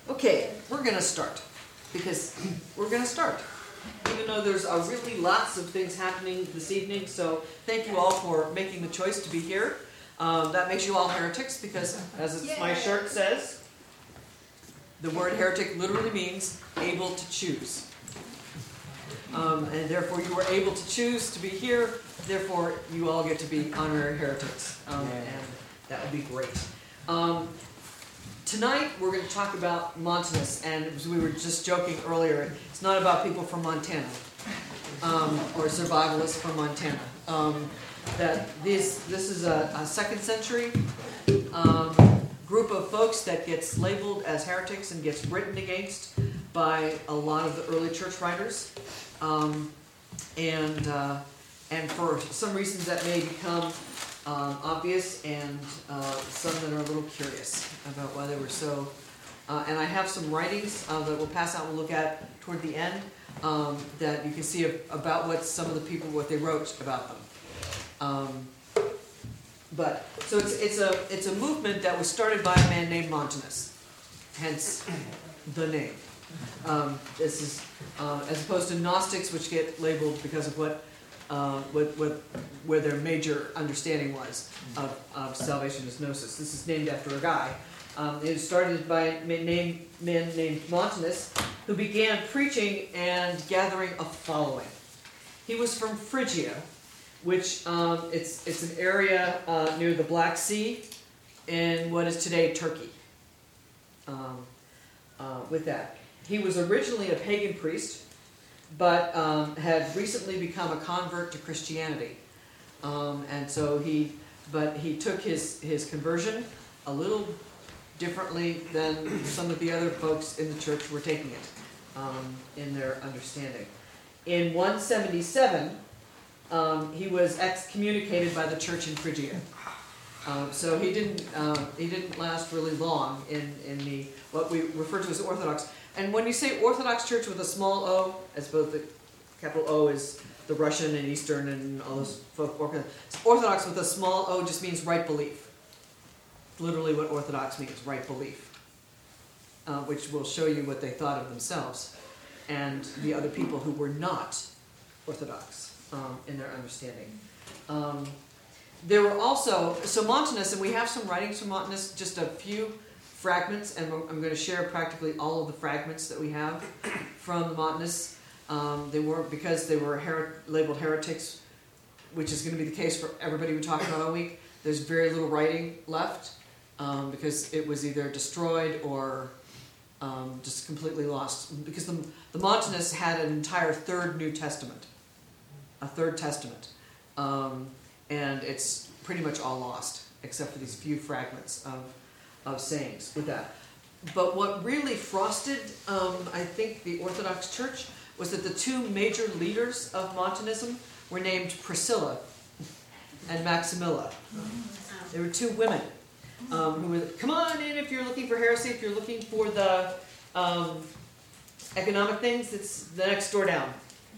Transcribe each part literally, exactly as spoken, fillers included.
Okay, we're going to start, because we're going to start. Even though there's uh, really lots of things happening this evening, so thank you all for making the choice to be here. Um, that makes you all heretics, because as it's, my shirt says, the word heretic literally means able to choose. Um, and therefore you were able to choose to be here, therefore you all get to be honorary heretics. Um, and that would be great. Um, tonight we're going to talk about Montanus, and as we were just joking earlier, it's not about people from Montana, um, or survivalists from Montana. Um, that this, this is a, a second century um, group of folks that gets labeled as heretics and gets written against by a lot of the early church writers. Um, and uh, and for some reasons that may become um, obvious, and uh, some that are a little curious about why they were so. Uh, and I have some writings uh, that we'll pass out and we'll look at toward the end, um, that you can see about what some of the people, what they wrote about them. Um, but so it's it's a it's a movement that was started by a man named Montanus, hence the name. Um, this is uh, as opposed to Gnostics, which get labeled because of what, uh, what, what where their major understanding was of, of salvation as gnosis. This is named after a guy. Um, it was started by a man named, man named Montanus, who began preaching and gathering a following. He was from Phrygia, which um, it's it's an area uh, near the Black Sea in what is today Turkey. Um, uh, with that. He was originally a pagan priest, but um, had recently become a convert to Christianity, um, and so he, but he took his his conversion a little differently than some of the other folks in the church were taking it, um, in their understanding. In one seventy-seven, um, he was excommunicated by the church in Phrygia. Um, so he didn't um, he didn't last really long in in the what we refer to as Orthodox. And when you say Orthodox Church with a small o, as both the capital O is the Russian and Eastern and all those folk, Orthodox with a small o just means right belief. Literally what Orthodox means, right belief. Uh, which will show you what they thought of themselves and the other people who were not Orthodox um, in their understanding. Um, there were also, so Montanus, and we have some writings from Montanus, just a few fragments, and I'm going to share practically all of the fragments that we have from the Montanus. Um, they weren't, because they were her labeled heretics, which is going to be the case for everybody we talk about all week. There's very little writing left, um, because it was either destroyed or um, just completely lost. Because the, the Montanus had an entire third New Testament, a third Testament, um, and it's pretty much all lost, except for these few fragments of of sayings with that. But what really frosted, um, I think, the Orthodox Church was that the two major leaders of Montanism were named Priscilla and Maximilla. They were two women um, who were, come on in if you're looking for heresy, if you're looking for the um, economic things, it's the next door down.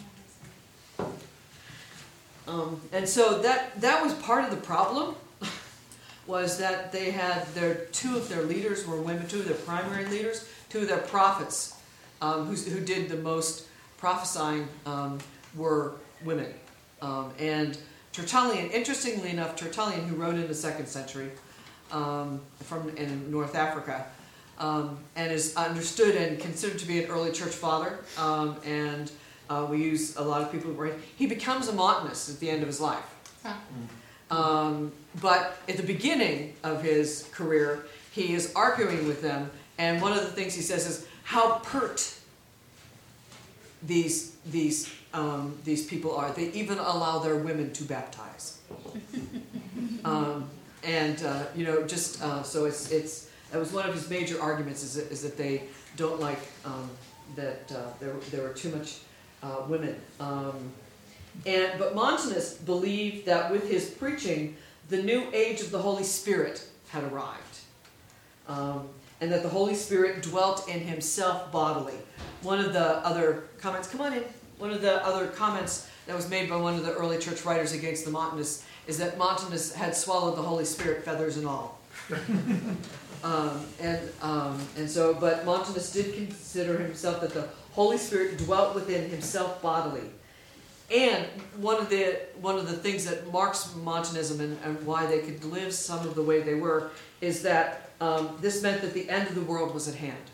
Um, and so that, that was part of the problem, was that they had their two of their leaders were women, two of their primary leaders, two of their prophets, um, who, who did the most prophesying, um, were women. Um, and Tertullian, interestingly enough, Tertullian, who wrote in the second century um, from in North Africa, um, and is understood and considered to be an early church father, um, and uh, we use a lot of people who write. He becomes a Montanist at the end of his life. Huh. Mm. Um, but at the beginning of his career, he is arguing with them, and one of the things he says is how pert these these um, these people are. They even allow their women to baptize, um, and uh, you know, just uh, so it's it's that was one of his major arguments is that, is that they don't like um, that uh, there there were too much uh, women. Um, And, but Montanus believed that with his preaching, the new age of the Holy Spirit had arrived. Um, and that the Holy Spirit dwelt in himself bodily. One of the other comments, come on in, one of the other comments that was made by one of the early church writers against the Montanists is that Montanus had swallowed the Holy Spirit, feathers and all. Um, and um, and so, but Montanus did consider himself that the Holy Spirit dwelt within himself bodily. And one of the one of the things that marks Montanism and, and why they could live some of the way they were is that um, this meant that the end of the world was at hand.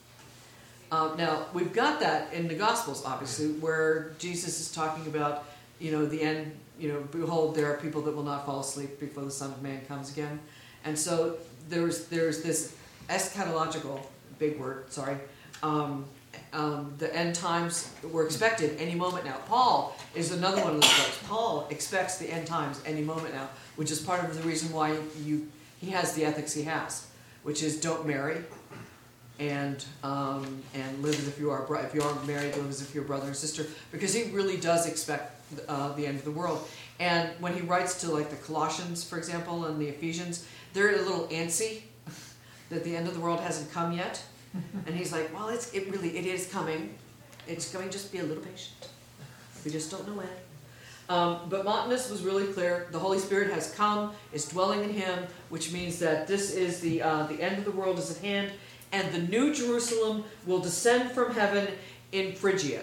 Um, now we've got that in the Gospels, obviously, where Jesus is talking about, you know, the end. You know, behold, there are people that will not fall asleep before the Son of Man comes again, and so there's there's this eschatological, big word, sorry. Um, Um, the end times were expected any moment now. Paul is another one of those folks. Paul expects the end times any moment now, which is part of the reason why you he has the ethics he has, which is don't marry, and um, and live as if you are if you are married, live as if you're brother and sister, because he really does expect uh, the end of the world. And when he writes to like the Colossians, for example, and the Ephesians, they're a little antsy that the end of the world hasn't come yet. And he's like, well, it's it really it is coming. It's coming. Just be a little patient. We just don't know when. Um, but Montanus was really clear. The Holy Spirit has come, is dwelling in him, which means that this is the uh, the end of the world is at hand, and the new Jerusalem will descend from heaven in Phrygia.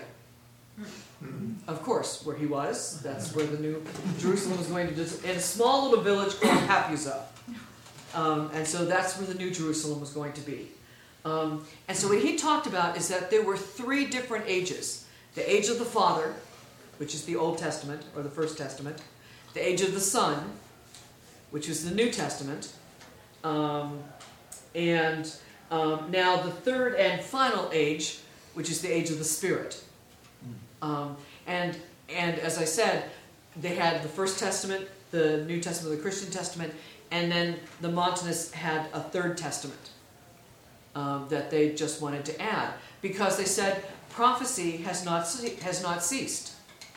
Of course, where he was, that's where the new Jerusalem was going to descend, in a small little village called Papusa. Um, and so that's where the new Jerusalem was going to be. Um, and so what he talked about is that there were three different ages. The age of the Father, which is the Old Testament, or the First Testament. The age of the Son, which is the New Testament. Um, and um, now the third and final age, which is the age of the Spirit. Um, and, and as I said, they had the First Testament, the New Testament, the Christian Testament, and then the Montanists had a Third Testament. Um, that they just wanted to add, because they said prophecy has not has not ceased.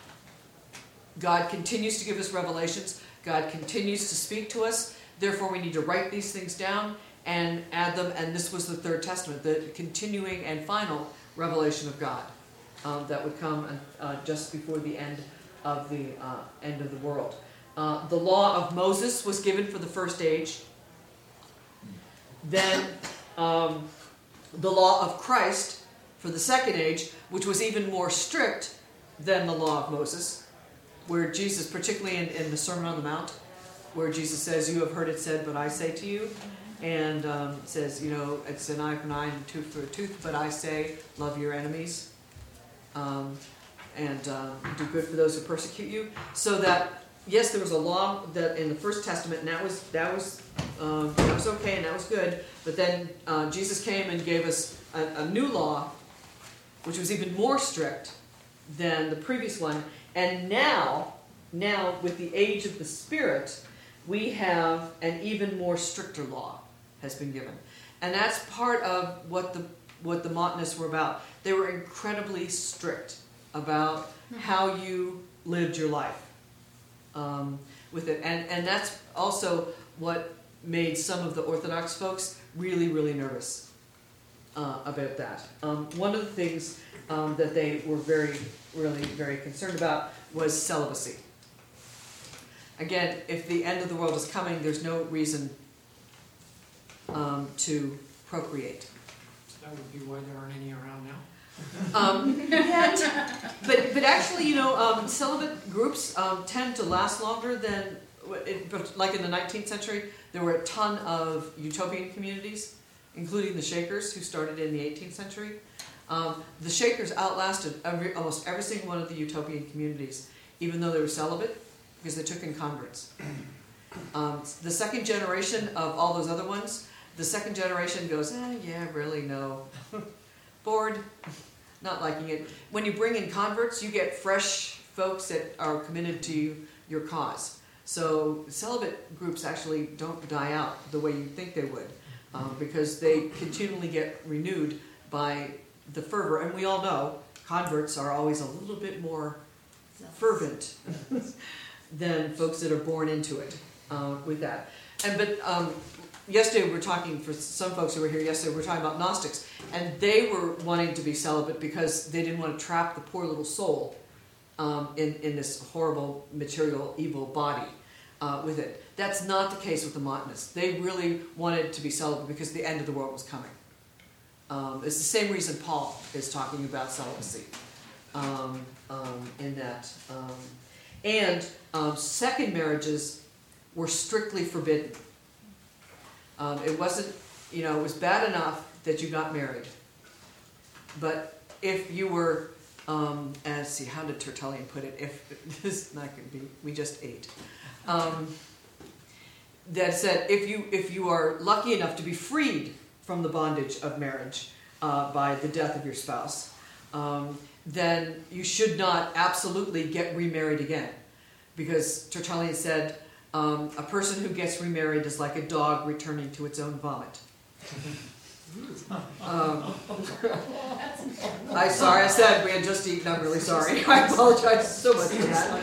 God continues to give us revelations. God continues to speak to us. Therefore, we need to write these things down and add them. And this was the Third Testament, the continuing and final revelation of God um, that would come uh, just before the end of the uh, end of the world. Uh, the law of Moses was given for the first age. Then. Um, the law of Christ for the second age, which was even more strict than the law of Moses, where Jesus, particularly in, in the Sermon on the Mount, where Jesus says, you have heard it said, but I say to you, and um, says, you know, it's an eye for an eye and a tooth for a tooth, but I say, love your enemies, um, and uh, do good for those who persecute you. So that, yes, there was a law that in the First Testament, and that was that was uh, that was okay, and that was good. But then uh, Jesus came and gave us a, a new law, which was even more strict than the previous one. And now, now with the age of the Spirit, we have an even more stricter law has been given, and that's part of what the what the Montanists were about. They were incredibly strict about how you lived your life. Um, with it, and and that's also what made some of the Orthodox folks really, really nervous uh, about that. Um, one of the things um, that they were very, really, very concerned about was celibacy. Again, if the end of the world is coming, there's no reason um, to procreate. That would be why there aren't any around now. Um, yeah, but but actually, you know, um, celibate groups um, tend to last longer than, it, like in the nineteenth century, there were a ton of utopian communities, including the Shakers, who started in the eighteenth century. Um, the Shakers outlasted every, almost every single one of the utopian communities, even though they were celibate, because they took in converts. Um, the second generation of all those other ones, the second generation goes, eh, yeah, really, no. Bored, not liking it. When you bring in converts, you get fresh folks that are committed to your cause. So celibate groups actually don't die out the way you think they would, um, because they continually get renewed by the fervor. And we all know converts are always a little bit more fervent than folks that are born into it uh, with that. And but um, yesterday we were talking, for some folks who were here yesterday, we were talking about Gnostics, and they were wanting to be celibate because they didn't want to trap the poor little soul um, in, in this horrible material evil body. uh, with it. That's not the case with the Montanists. They really wanted to be celibate because the end of the world was coming. Um, it's the same reason Paul is talking about celibacy um, um, in that. Um, and um, second marriages were strictly forbidden. Um, it wasn't, you know, it was bad enough that you got married. But if you were, um, and see, how did Tertullian put it? If this is not going to be, we just ate. Um, that said, if you if you are lucky enough to be freed from the bondage of marriage uh, by the death of your spouse, um, then you should not absolutely get remarried again, because Tertullian said um, a person who gets remarried is like a dog returning to its own vomit. Um, I sorry, I said we had just eaten. I'm really sorry. I apologize so much for that.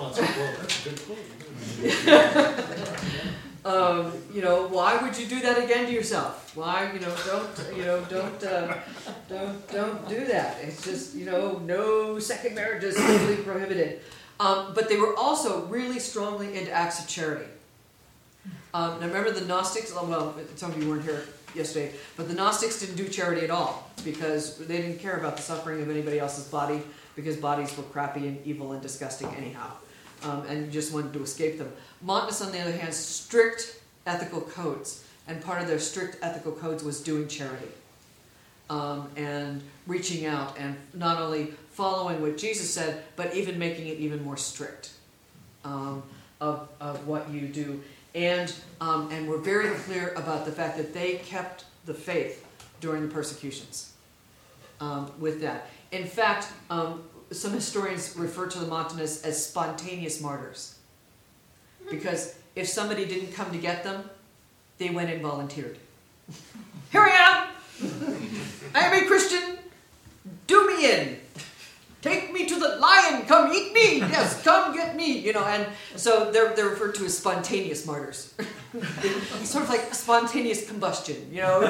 um, you know, why would you do that again to yourself? Why, you know, don't, you know, don't, uh, don't, don't do that. It's just, you know, no second marriage is totally prohibited. Um, but they were also really strongly into acts of charity. Um, now remember the Gnostics. Well, some of you weren't here yesterday, but the Gnostics didn't do charity at all because they didn't care about the suffering of anybody else's body, because bodies were crappy and evil and disgusting anyhow, um, and you just wanted to escape them. Montanists, on the other hand, strict ethical codes, and part of their strict ethical codes was doing charity um, and reaching out and not only following what Jesus said, but even making it even more strict um, of, of what you do. And um, and we're very clear about the fact that they kept the faith during the persecutions um, with that. In fact, um, some historians refer to the Montanists as spontaneous martyrs, because if somebody didn't come to get them, they went and volunteered. Here I am! I am a Christian! Do me in! Take me to the lion, come eat me, yes, come get me, you know, and so they're, they're referred to as spontaneous martyrs. Sort of like spontaneous combustion, you know.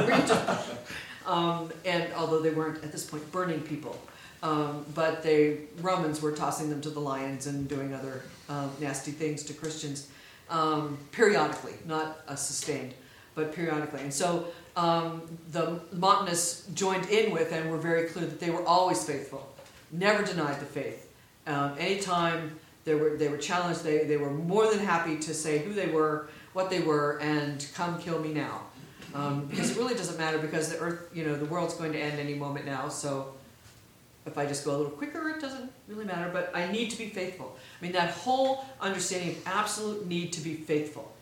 um, and although they weren't, at this point, burning people, um, but they, Romans were tossing them to the lions and doing other um, nasty things to Christians um, periodically, not uh, sustained, but periodically. And so um, the Montanists joined in with and were very clear that they were always faithful. Never denied the faith. Um, anytime they were they were challenged, they, they were more than happy to say who they were, what they were, and come kill me now. Um, because it really doesn't matter, because the earth, you know, the world's going to end any moment now. So if I just go a little quicker, it doesn't really matter. But I need to be faithful. I mean, that whole understanding of absolute need to be faithful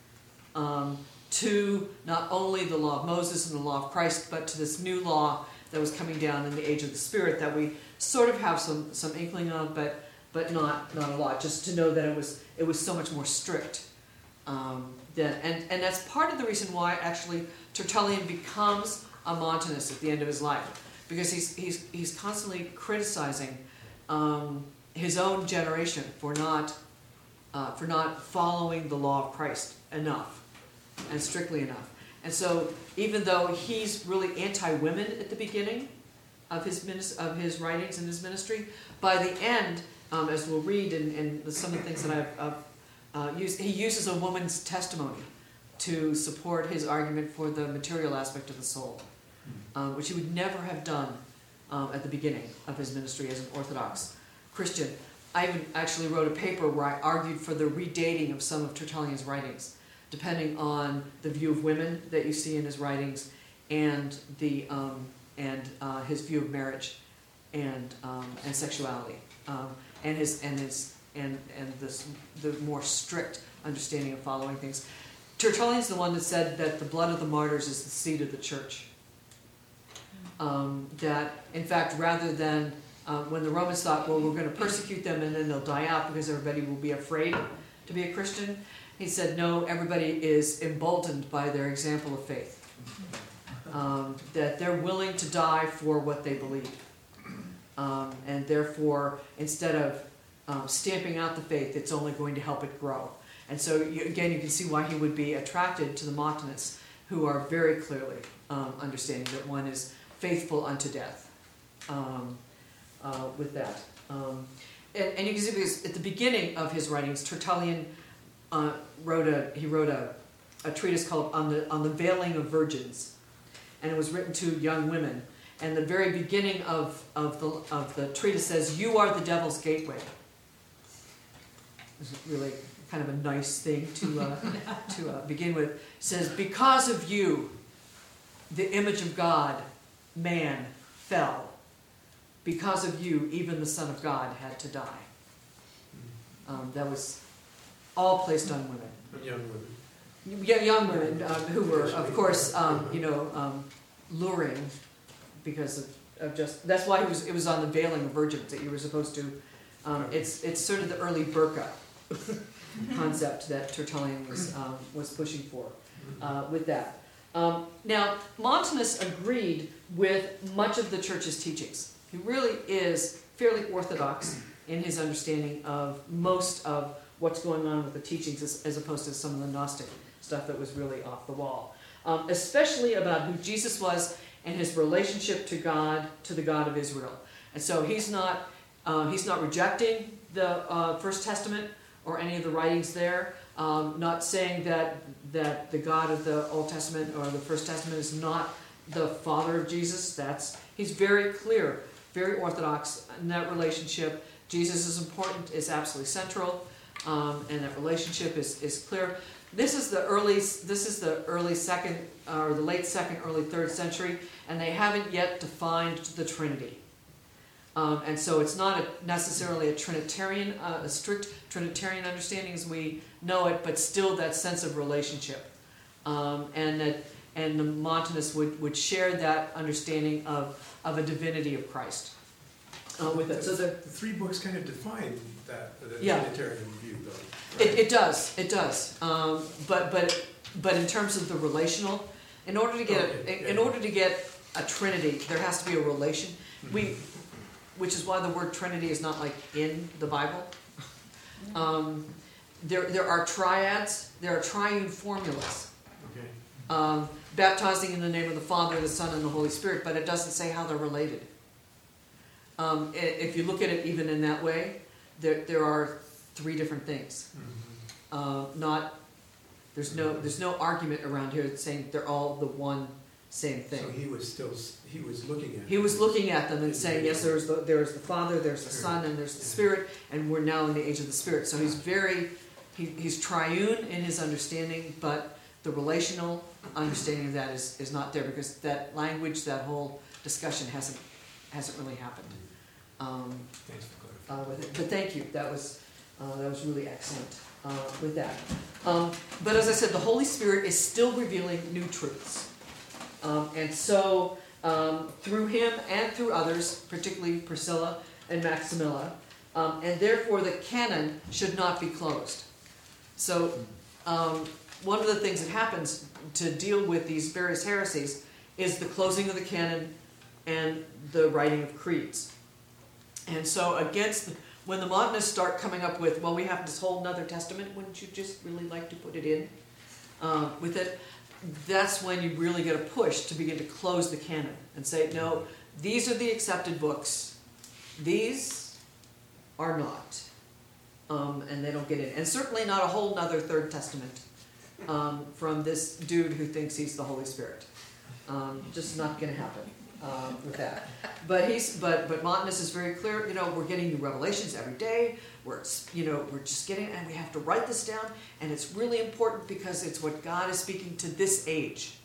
um, to not only the law of Moses and the law of Christ, but to this new law that was coming down in the age of the Spirit that we sort of have some, some inkling of, but but not not a lot. Just to know that it was it was so much more strict. Um, than, and and that's part of the reason why actually Tertullian becomes a Montanist at the end of his life, because he's he's he's constantly criticizing um, his own generation for not uh, for not following the law of Christ enough and strictly enough. And so, even though he's really anti-women at the beginning of his minis- of his writings and his ministry, by the end, um, as we'll read in, in some of the things that I've, I've uh, used, he uses a woman's testimony to support his argument for the material aspect of the soul, um, which he would never have done um, at the beginning of his ministry as an Orthodox Christian. I even actually wrote a paper where I argued for the redating of some of Tertullian's writings, depending on the view of women that you see in his writings, and the um, and uh, his view of marriage and um, and sexuality, um, and his and his and and this the more strict understanding of following things. Tertullian's the one that said that the blood of the martyrs is the seed of the church. Um, that in fact, rather than uh, when the Romans thought, well, we're going to persecute them and then they'll die out because everybody will be afraid to be a Christian. He said, no, everybody is emboldened by their example of faith. Um, that they're willing to die for what they believe. Um, and therefore, instead of um, stamping out the faith, it's only going to help it grow. And so, you, again, you can see why he would be attracted to the Montanists, who are very clearly um, understanding that one is faithful unto death um, uh, with that. Um, and, and you can see, because at the beginning of his writings, Tertullian uh, wrote a he wrote a, a treatise called on the on the veiling of virgins, and it was written to young women. And the very beginning of of the of the treatise says, "You are the devil's gateway." This is really kind of a nice thing to uh, to uh, begin with. It says, "Because of you, the image of God, man, fell. Because of you, even the Son of God had to die." Um, that was all placed on women. Young women. Yeah, young women um, who were, of course, um, you know, um, luring because of, of just. That's why it was it was on the veiling of virgins that you were supposed to. Um, it's it's sort of the early burqa concept that Tertullian was um, was pushing for uh, with that. Um, now, Montanus agreed with much of the church's teachings. He really is fairly orthodox in his understanding of most of what's going on with the teachings as, as opposed to some of the Gnostic stuff that was really off the wall. Um, especially about who Jesus was and his relationship to God, to the God of Israel. And so he's not, uh, he's not rejecting the uh, First Testament or any of the writings there, um, not saying that, that the God of the Old Testament or the First Testament is not the Father of Jesus. That's, he's very clear, very orthodox in that relationship. Jesus is important, is absolutely central, um, and that relationship is, is clear. This is the early, this is the early second, uh, or the late second, early third century, and they haven't yet defined the Trinity. Um, and so it's not a, necessarily a Trinitarian, uh, a strict Trinitarian understanding as we know it, but still that sense of relationship. Um, and that, and the Montanus would, would share that understanding of, of a divinity of Christ. Uh, with it. So the, the three books kind of define that, the yeah. Trinitarian view, though. Right? It, it does, it does. Um, but but but in terms of the relational, in order to get okay. in, in order to get a Trinity, there has to be a relation. Mm-hmm. We, which is why the word Trinity is not like in the Bible. Um, there there are triads, there are triune formulas. Okay. Um, baptizing in the name of the Father, the Son, and the Holy Spirit, but it doesn't say how they're related. Um, if you look at it even in that way, there there are three different things. Mm-hmm. Uh, not there's no there's no argument around here saying they're all the one same thing. So he was still he was looking at. He was looking at them and saying, yes, there's the there's the Father, there's the Son, and there's the Spirit, and we're now in the age of the Spirit. So he's very he, he's triune in his understanding, but the relational understanding of that is, is not there because that language, that whole discussion hasn't hasn't really happened. Um, Thanks for clarifying. uh, with it. But thank you. That was uh, that was really excellent uh, with that. Um, but as I said, the Holy Spirit is still revealing new truths, um, and so um, through him and through others, particularly Priscilla and Maximilla, um, and therefore the canon should not be closed. So um, one of the things that happens to deal with these various heresies is the closing of the canon and the writing of creeds. And so against, the, when the Montanists start coming up with, well, we have this whole other testament, wouldn't you just really like to put it in uh, with it? That's when you really get a push to begin to close the canon and say, no, these are the accepted books. These are not. Um, and they don't get in. And certainly not a whole nother Third Testament um, from this dude who thinks he's the Holy Spirit. Um, just not going to happen. Um, with that, but he's but but Montanus is very clear. You know, we're getting new revelations every day. We're you know we're just getting, and we have to write this down, and it's really important because it's what God is speaking to this age.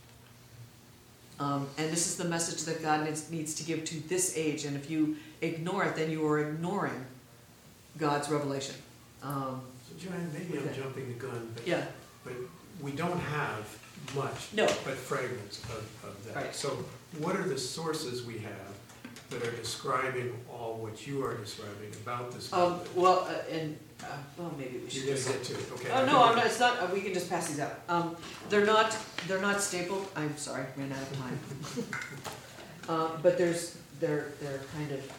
Um, and this is the message that God needs, needs to give to this age. And if you ignore it, then you are ignoring God's revelation. Um, So Joanne, maybe okay. I'm jumping the gun, but yeah. but we don't have much, No. but fragments of, of that. Right. So what are the sources we have that are describing all what you are describing about this? Um, well, uh, and uh, well, maybe we should. You're just- gonna get to it, okay? Oh no, I'm not. It's not. Uh, we can just pass these out. Um, they're not. They're not stapled. I'm sorry, ran out of time. uh, but there's. They're. They're kind of.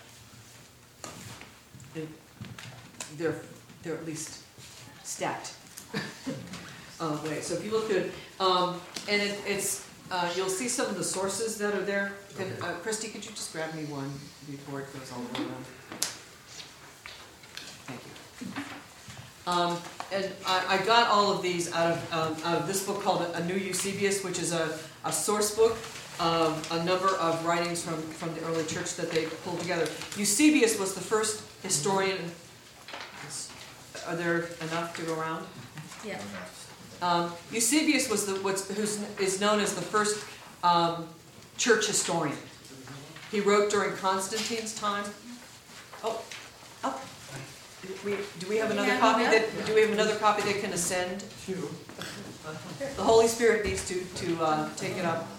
They're. They're at least stacked. uh, wait. So if you look good, um, and it, it's. Uh, you'll see some of the sources that are there. Can, Okay. uh, Christy, could you just grab me one before it goes all the way around? Thank you. Um, and I, I got all of these out of, um, out of this book called A New Eusebius, which is a, a source book of a number of writings from, from the early church that they pulled together. Eusebius was the first historian. Are there enough to go around? Yeah. Um, Eusebius was the what's who's is known as the first um, church historian. He wrote during Constantine's time. Oh, oh. Do we, do we have another Yeah, copy yeah. that do we have another copy that can ascend? The Holy Spirit needs to to uh, take it up.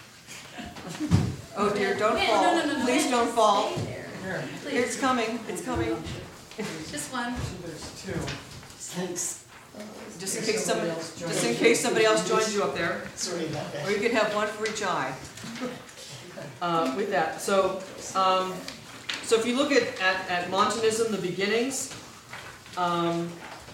Oh dear, don't Yeah, fall. no, no, no, no. Please don't fall. Stay there. Here, Please. it's coming. It's coming. Just one. There's two. Thanks. Just in case somebody, just in case somebody else joins you up there. Sorry about that. Or you could have one for each eye. Uh, with that, so um, so if you look at, at, at Montanism, the beginnings, um,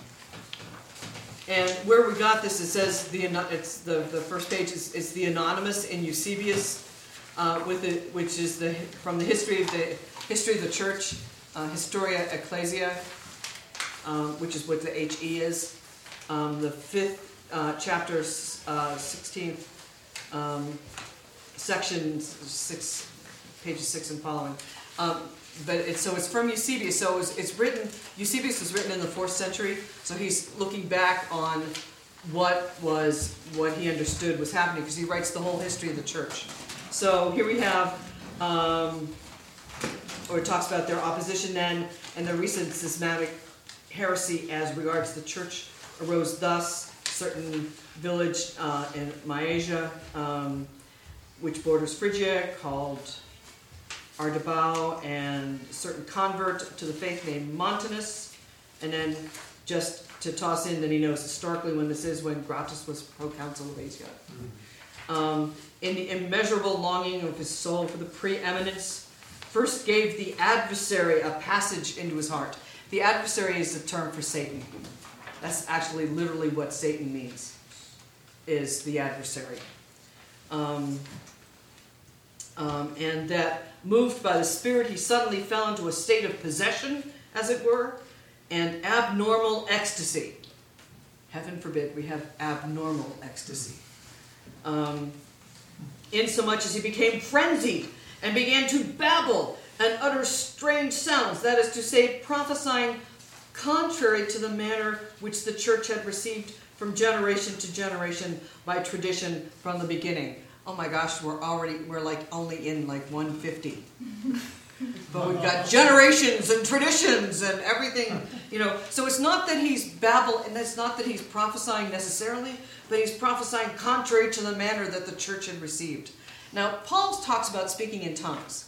and where we got this, it says the it's the the first page is, is the Anonymous in Eusebius, uh, with it, which is the from the history of the history of the church, uh, Historia Ecclesia, um, which is what the H E is. Um, the fifth uh, chapter, uh, sixteenth. Um, section six, pages six and following. Um, but it's, so it's from Eusebius. So it's, it's written, Eusebius was written in the fourth century. So he's looking back on what was, what he understood was happening, because he writes the whole history of the church. So here we have, um, or it talks about their opposition then, and the recent schismatic heresy as regards the church arose thus. Certain village uh, in Mysia, um, which borders Phrygia, called Ardabau, and a certain convert to the faith named Montanus. And then just to toss in that he knows historically when this is, when Gratus was proconsul of Asia. Um, in the immeasurable longing of his soul for the preeminence, first gave the adversary a passage into his heart. The adversary is a term for Satan. That's actually literally what Satan means, is the adversary. Um, um, and that, moved by the Spirit, he suddenly fell into a state of possession, as it were, and abnormal ecstasy. Heaven forbid we have abnormal ecstasy. Um, insomuch as he became frenzied and began to babble and utter strange sounds, that is to say, prophesying contrary to the manner which the church had received from generation to generation by tradition from the beginning. Oh my gosh, we're already, we're like only in like one fifty. But we've got generations and traditions and everything, you know. So it's not that he's babbling, and it's not that he's prophesying necessarily, but he's prophesying contrary to the manner that the church had received. Now, Paul talks about speaking in tongues.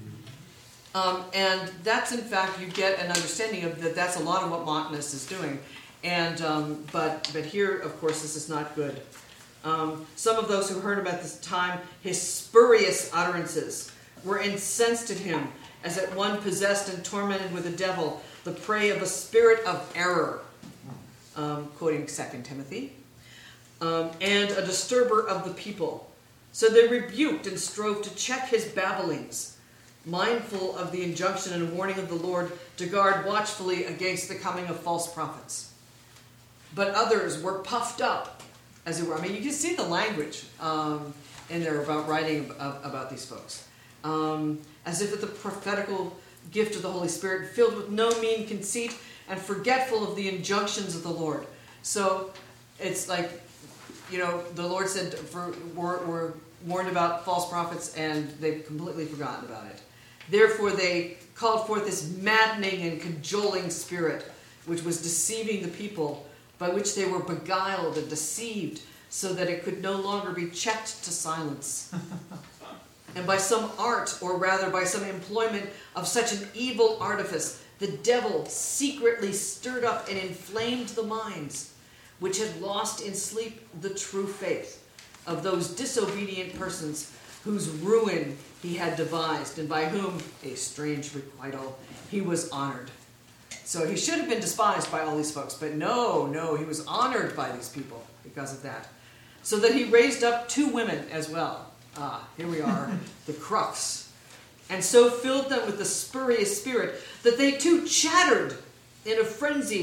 Um, and that's, in fact, you get an understanding of that that's a lot of what Montanus is doing. And um, but but here, of course, this is not good. Um, some of those who heard him at this time, his spurious utterances were incensed at him, as at one possessed and tormented with a devil, the prey of a spirit of error, um, quoting Second Timothy, um, and a disturber of the people. So they rebuked and strove to check his babblings, mindful of the injunction and warning of the Lord to guard watchfully against the coming of false prophets. But others were puffed up, as it were. I mean, you can see the language um, in there about writing ab- about these folks. Um, as if at the prophetical gift of the Holy Spirit, filled with no mean conceit and forgetful of the injunctions of the Lord. So it's like, you know, the Lord said for, we're, we're warned about false prophets and they've completely forgotten about it. Therefore they called forth this maddening and cajoling spirit, which was deceiving the people, by which they were beguiled and deceived, so that it could no longer be checked to silence. And by some art, or rather by some employment of such an evil artifice, the devil secretly stirred up and inflamed the minds, which had lost in sleep the true faith of those disobedient persons whose ruin he had devised, and by whom, a strange requital, he was honored. So he should have been despised by all these folks, but no, no, he was honored by these people because of that. So that he raised up two women as well. Ah, here we are, the crux. And so filled them with the spurious spirit that they too chattered in a frenzy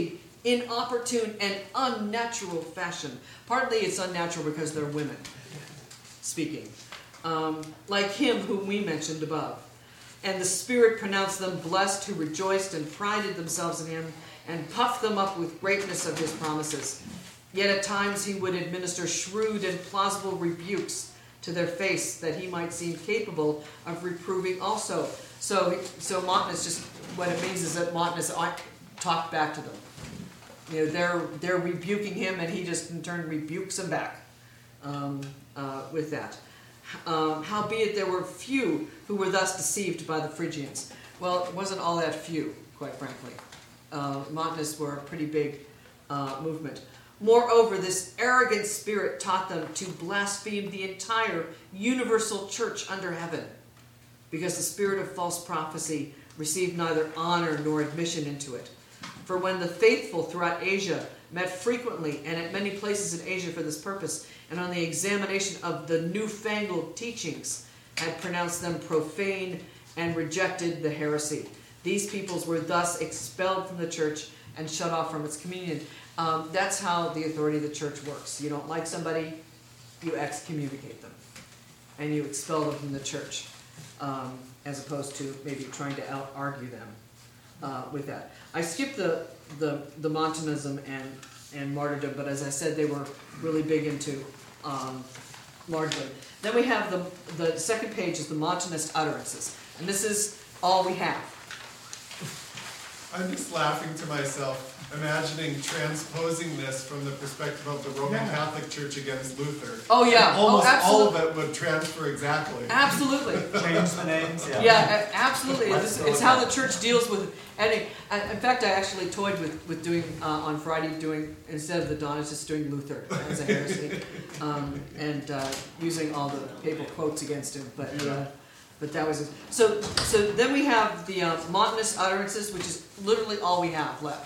inopportune and unnatural fashion. Partly it's unnatural because they're women speaking. Um, like him whom we mentioned above. And the Spirit pronounced them blessed who rejoiced and prided themselves in him and puffed them up with greatness of his promises. Yet at times he would administer shrewd and plausible rebukes to their face, that he might seem capable of reproving also. So, so Montanus, just what it means is that Montanus talked back to them. You know, they're they're rebuking him, and he just in turn rebukes them back um, uh, with that. Um, howbeit there were few who were thus deceived by the Phrygians. Well, it wasn't all that few, quite frankly. Uh, Montanus were a pretty big uh, movement. Moreover, this arrogant spirit taught them to blaspheme the entire universal church under heaven, because the spirit of false prophecy received neither honor nor admission into it. For when the faithful throughout Asia met frequently and at many places in Asia for this purpose, and on the examination of the newfangled teachings, had pronounced them profane and rejected the heresy, these peoples were thus expelled from the church and shut off from its communion. Um, that's how the authority of the church works. You don't like somebody, you excommunicate them, and you expel them from the church, um, as opposed to maybe trying to out-argue them uh, with that. I skipped the the, the Montanism and, and martyrdom, but as I said, they were really big into um, largely. Then we have the, the second page is the Montanist utterances, and this is all we have. I'm just laughing to myself, imagining transposing this from the perspective of the Roman Yeah. Catholic Church against Luther. Oh yeah, And almost oh, absolutely. all of it would transfer exactly. Absolutely. Change the names, yeah. Yeah, a- absolutely. Let's It's, go it's with how that. the church deals with any. and In fact, I actually toyed with, with doing uh, on Friday doing instead of the Donatists, just doing Luther as a heresy, um, and uh, using all the papal quotes against him. But uh, but that was it. So so then we have the uh, Montanist utterances, which is literally all we have left.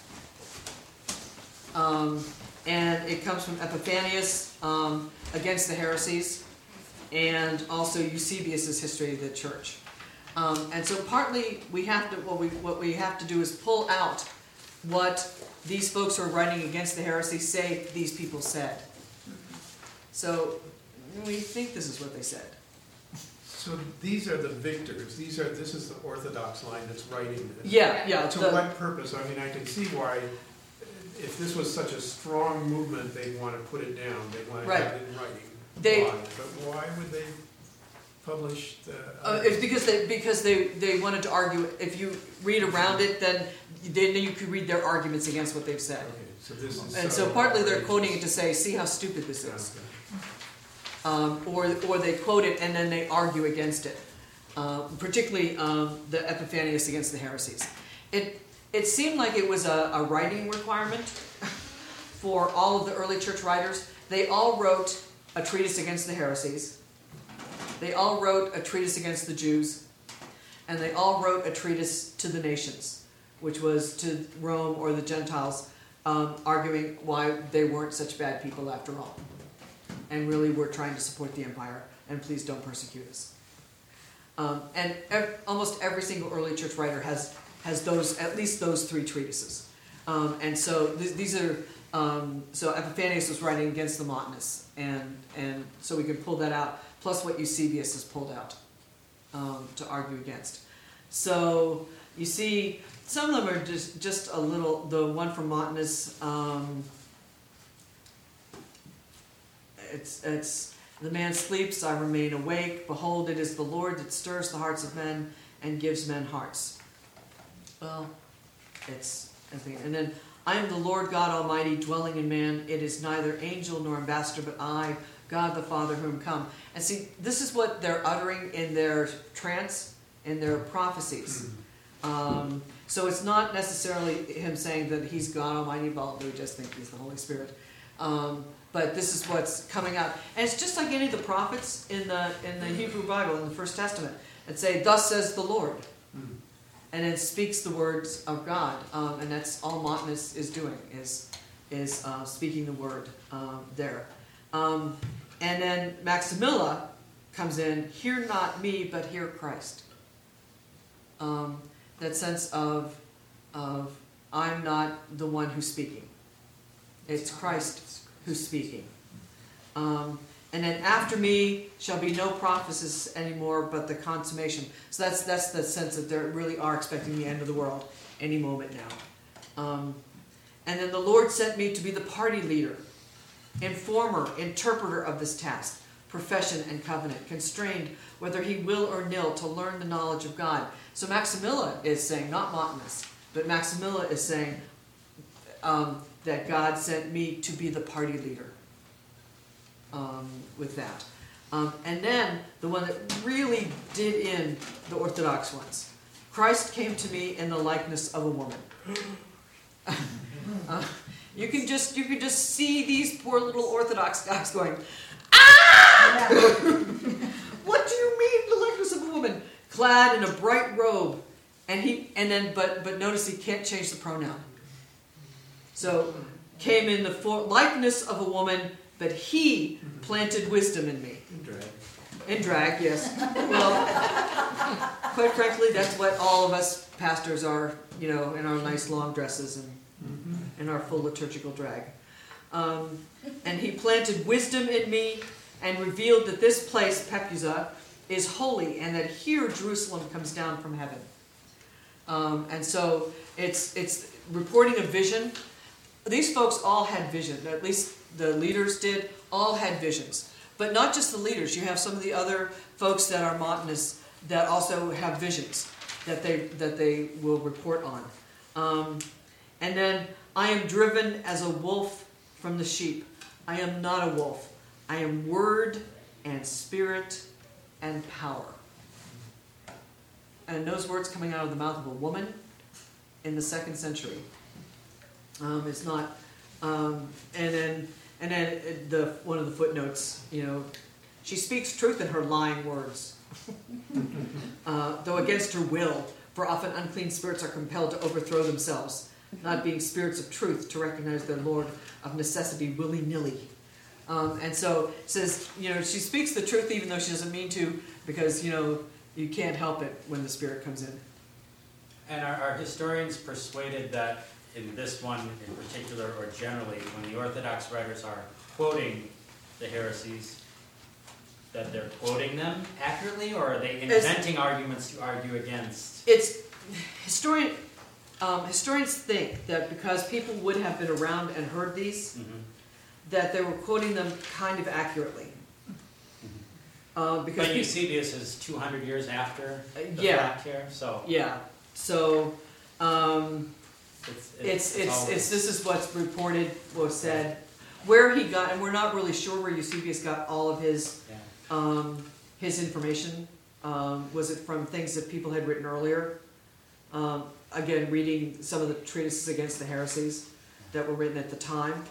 Um, and it comes from Epiphanius um, against the heresies, and also Eusebius's history of the church. Um, and so partly we have to what we what we have to do is pull out what these folks who are writing against the heresy say these people said. So we think this is what they said. So these are the victors, these are, this is the Orthodox line that's writing this. Yeah, yeah. To the- what purpose? I mean, I can see why, if this was such a strong movement, they'd want to put it down, they'd want to Right. have it in writing. They- Why? But why would they publish the? Uh, it's because they because they, they wanted to argue. If you read around it, then then you could read their arguments against what they've said. Okay, so this is. And so partly they're quoting it to say, see how stupid this is. Okay. Um, or, or they quote it and then they argue against it. Uh, particularly um, the Epiphanius against the heresies. It, it seemed like it was a, a writing requirement for all of the early church writers. They all wrote a treatise against the heresies. They all wrote a treatise against the Jews. And they all wrote a treatise to the nations, which was to Rome or the Gentiles, um, arguing why they weren't such bad people after all. And really were trying to support the empire, and please don't persecute us. Um, and ev- almost every single early church writer has has those at least those three treatises. Um, and so th- these are um, so Epiphanius was writing against the Montanists, and and so we can pull that out. Plus what Eusebius has pulled out um, to argue against. So you see, some of them are just just a little. The one from Montanus. Um, It's, it's, the man sleeps, I remain awake. Behold, it is the Lord that stirs the hearts of men and gives men hearts. Well, it's, and then, I am the Lord God Almighty, dwelling in man. It is neither angel nor ambassador, but I, God the Father, whom come. And see, this is what they're uttering in their trance, in their prophecies. Um, so it's not necessarily him saying that he's God Almighty, but we just think he's the Holy Spirit. Um, But this is what's coming out, and it's just like any of the prophets in the in the Hebrew Bible in the First Testament that say, "Thus says the Lord," Mm. and it speaks the words of God, um, and that's all Montanus is doing is is uh, speaking the word um, there. Um, and then Maximilla comes in, "Hear not me, but hear Christ." Um, that sense of of I'm not the one who's speaking. It's Christ who's speaking. Um, and then after me shall be no prophecies anymore, but the consummation. So that's that's the sense that they really are expecting the end of the world any moment now. Um, and then the Lord sent me to be the party leader, informer, interpreter of this task, profession and covenant, constrained whether he will or nill to learn the knowledge of God. So Maximilla is saying, not Montanus, but Maximilla is saying um, that God sent me to be the party leader um, with that. Um, and then the one that really did in the Orthodox ones. Christ came to me in the likeness of a woman. uh, you can just you can just see these poor little Orthodox guys going, ah! What do you mean the likeness of a woman? Clad in a bright robe, and he and then but but notice he can't change the pronoun. So came in the for, likeness of a woman, but he planted wisdom in me. In drag. In drag, yes. Well, quite frankly, that's what all of us pastors are, you know, in our nice long dresses and in our full liturgical drag. Um, and he planted wisdom in me and revealed that this place, Pepuza, is holy and that here Jerusalem comes down from heaven. Um, and so it's it's reporting a vision. These folks all had vision, at least the leaders did, all had visions. But not just the leaders, you have some of the other folks that are Montanists that also have visions that they that they will report on. Um, and then, I am driven as a wolf from the sheep. I am not a wolf. I am word and spirit and power. And those words coming out of the mouth of a woman in the second century. Um, it's not, um, and then and then the one of the footnotes, you know, she speaks truth in her lying words, uh, though against her will, for often unclean spirits are compelled to overthrow themselves, not being spirits of truth, to recognize their Lord of necessity willy-nilly. Um, and so it says, you know, she speaks the truth even though she doesn't mean to, because, you know, you can't help it when the Spirit comes in. And are, are historians persuaded that in this one in particular, or generally, when the Orthodox writers are quoting the heresies, that they're quoting them accurately, or are they inventing it's, arguments to argue against? It's historian. Um, historians think that because people would have been around and heard these, mm-hmm. that they were quoting them kind of accurately. Mm-hmm. uh, because but Eusebius is two hundred years after the yeah. fact here, so yeah. So um, it's, it's it's, it's, always... it's this is what's reported, was said, where he got, and we're not really sure where Eusebius got all of his yeah. um, his information. Um, was it from things that people had written earlier? Um, Again, reading some of the treatises against the heresies that were written at the time,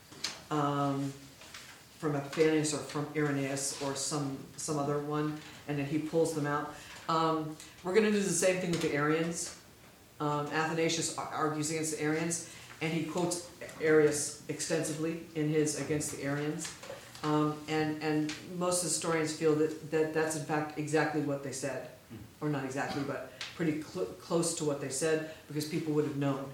um, from Epiphanius or from Irenaeus or some some other one, and then he pulls them out. Um, we're going to do the same thing with the Arians. Um, Athanasius argues against the Arians, and he quotes Arius extensively in his Against the Arians. Um, and, and most historians feel that, that that's in fact exactly what they said. Or not exactly, but pretty cl- close to what they said, because people would have known